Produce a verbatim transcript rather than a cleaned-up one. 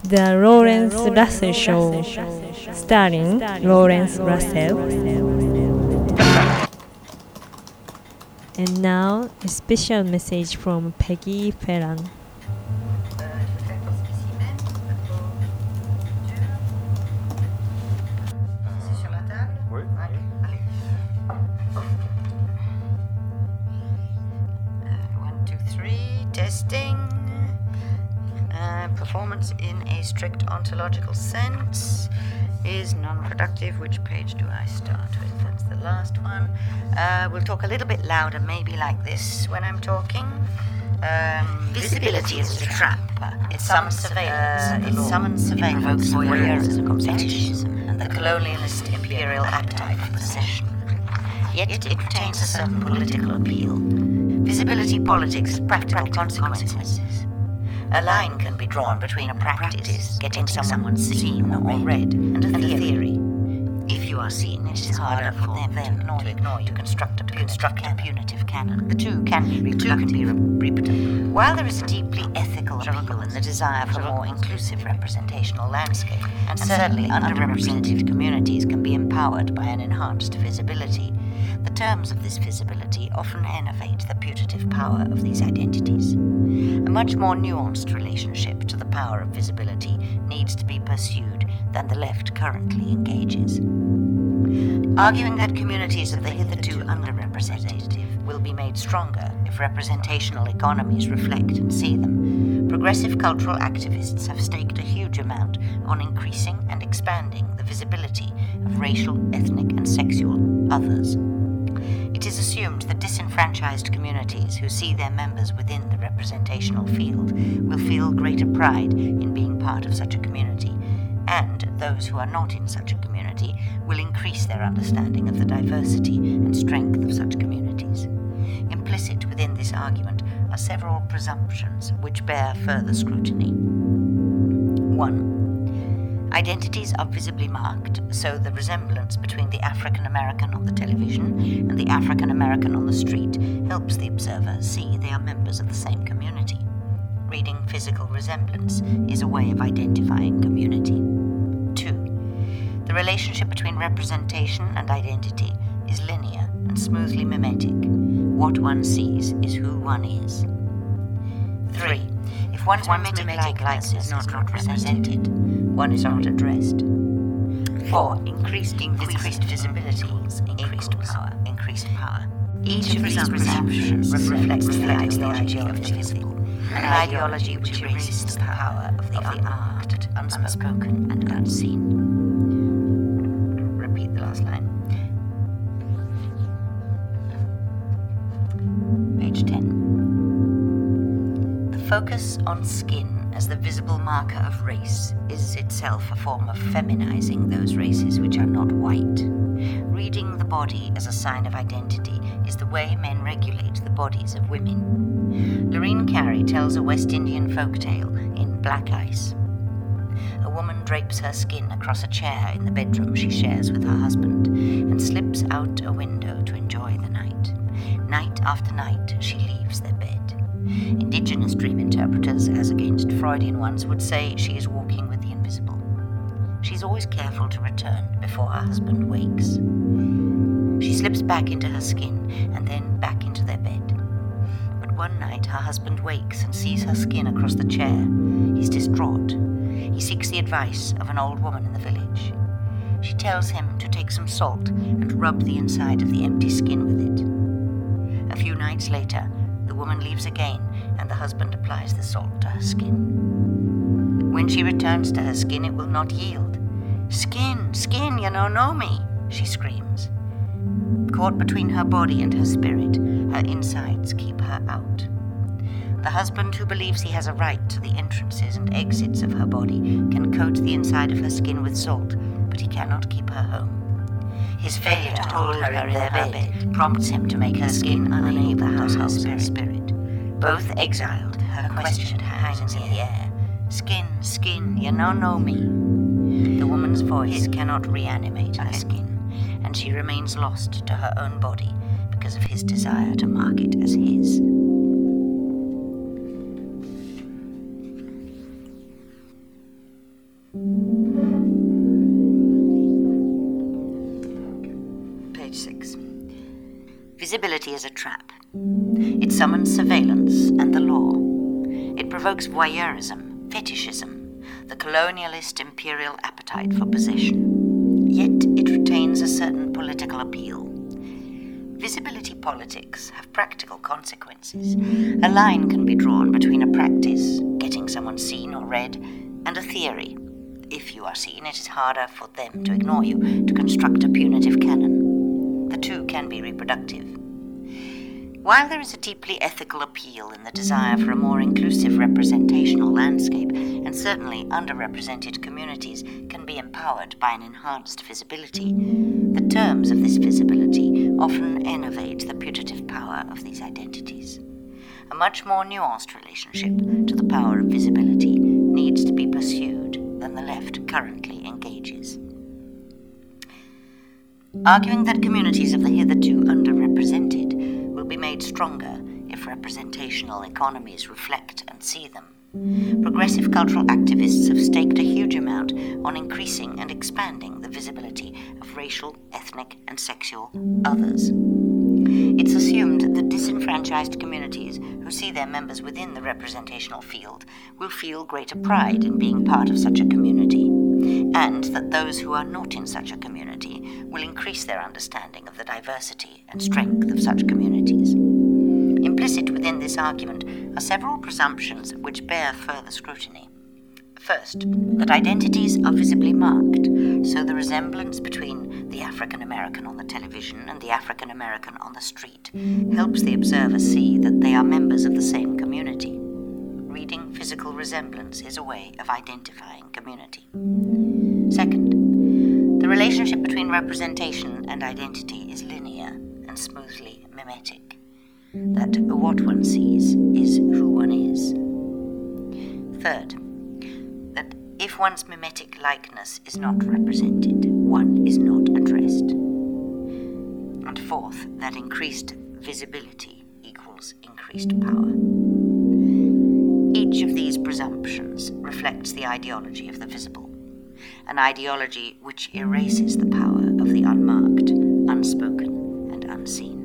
The Lawrence Russell Show, starring Lawrence Russell. And now, a special message from Peggy Ferran. Testing. Uh, performance in a strict ontological sense is non-productive. Which page do I start with? That's the last one. Uh, we'll talk a little bit louder, maybe like this when I'm talking. Um, visibility is a trap. It summons surveillance. Uh, it summons surveillance, voyeurism, competition, and the colonialist imperial appetite for possession. Yet it retains a certain political appeal. Visibility politics has practical consequences. A line can be drawn between a practice, getting someone seen or read, and a theory. If you are seen, it is harder for them to ignore you, to construct a, construct a punitive canon. The two can be reproductive. While there is a deeply ethical appeal in the desire for a more inclusive representational landscape, and certainly underrepresented communities can be empowered by an enhanced visibility, the terms of this visibility often enervate the putative power of these identities. A much more nuanced relationship to the power of visibility needs to be pursued than the left currently engages. Arguing that communities of the hitherto underrepresented will be made stronger if representational economies reflect and see them, progressive cultural activists have staked a huge amount on increasing and expanding the visibility of racial, ethnic, and sexual others. It is assumed that disenfranchised communities who see their members within the representational field will feel greater pride in being part of such a community, and those who are not in such a community will increase their understanding of the diversity and strength of such communities. Implicit within this argument are several presumptions which bear further scrutiny. one. Identities are visibly marked, so the resemblance between the African American on the television and the African American on the street helps the observer see they are members of the same community. Reading physical resemblance is a way of identifying community. Two. The relationship between representation and identity is linear and smoothly mimetic. What one sees is who one is. Three. If one's mimetic likeness is not represented, one is not addressed. Four. Increased, increased visibility, increased power, increased power. Each of these presumptions reflects the ideology of the visible, an ideology which erases the power of the unmarked, unspoken, and unseen. Repeat the last line. Page ten. The focus on skin as the visible marker of race is itself a form of feminizing those races which are not white. Reading the body as a sign of identity is the way men regulate the bodies of women. Lorraine Carey tells a West Indian folktale in Black Ice. A woman drapes her skin across a chair in the bedroom she shares with her husband and slips out a window to enjoy the night. Night after night, she leaves their bed. Indigenous dream interpreters, as against Freudian ones, would say she is walking with the invisible. She's always careful to return before her husband wakes. She slips back into her skin and then back into their bed. But one night her husband wakes and sees her skin across the chair. He's distraught. He seeks the advice of an old woman in the village. She tells him to take some salt and rub the inside of the empty skin with it. A few nights later, the woman leaves again, and the husband applies the salt to her skin. When she returns to her skin, it will not yield. "Skin, skin, you don't know me," she screams. Caught between her body and her spirit, her insides keep her out. The husband, who believes he has a right to the entrances and exits of her body, can coat the inside of her skin with salt, but he cannot keep her home. His failure to hold her in their bed prompts him to make her skin unable to house her spirit. Both exiled, her question hangs in the air. "Skin, skin, you no know me." The woman's voice cannot reanimate her skin, and she remains lost to her own body because of his desire to mark it as his. Visibility is a trap. It summons surveillance and the law. It provokes voyeurism, fetishism, the colonialist imperial appetite for possession. Yet it retains a certain political appeal. Visibility politics have practical consequences. A line can be drawn between a practice, getting someone seen or read, and a theory. If you are seen, it is harder for them to ignore you, to construct a punitive canon. The two can be reproductive. While there is a deeply ethical appeal in the desire for a more inclusive representational landscape, and certainly underrepresented communities can be empowered by an enhanced visibility, the terms of this visibility often enervate the putative power of these identities. A much more nuanced relationship to the power of visibility needs to be pursued than the left currently engages. Arguing that communities of the hitherto underrepresented will be made stronger if representational economies reflect and see them, progressive cultural activists have staked a huge amount on increasing and expanding the visibility of racial, ethnic, and sexual others. It's assumed that disenfranchised communities who see their members within the representational field will feel greater pride in being part of such a community, and that those who are not in such a community will increase their understanding of the diversity and strength of such communities. Implicit within this argument are several presumptions which bear further scrutiny. First, that identities are visibly marked, so the resemblance between the African American on the television and the African American on the street helps the observer see that they are members of the same community. Reading physical resemblance is a way of identifying community. Second, the relationship between representation and identity is linear and smoothly mimetic. That what one sees is who one is. Third, that if one's mimetic likeness is not represented, one is not addressed. And fourth, that increased visibility equals increased power. Each of these presumptions reflects the ideology of the visible, an ideology which erases the power of the unmarked, unspoken, and unseen.